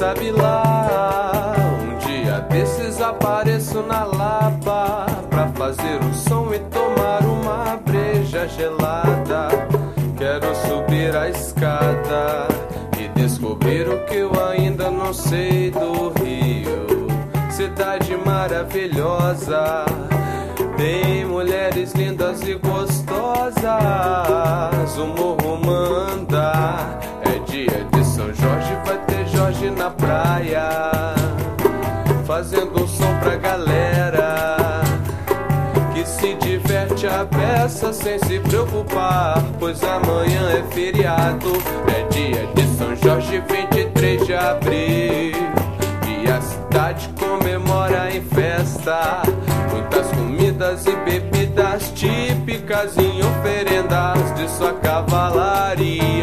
sabe lá, um dia desses apareço na Lapa pra fazer um som e tomar uma breja gelada. Quero subir a escada e descobrir o que eu ainda não sei do Rio. Cidade maravilhosa, tem mulheres lindas e gostosas. O morro manda, é dia de São Jorge, vai ter Jorge na praia, fazendo um som pra galera que se diverte a beça sem se preocupar, pois amanhã é feriado. É dia de São Jorge, 23 de abril, e a cidade comemora em festa. Muitas comidas e bebidas típicas em oferendas de sua cavalaria.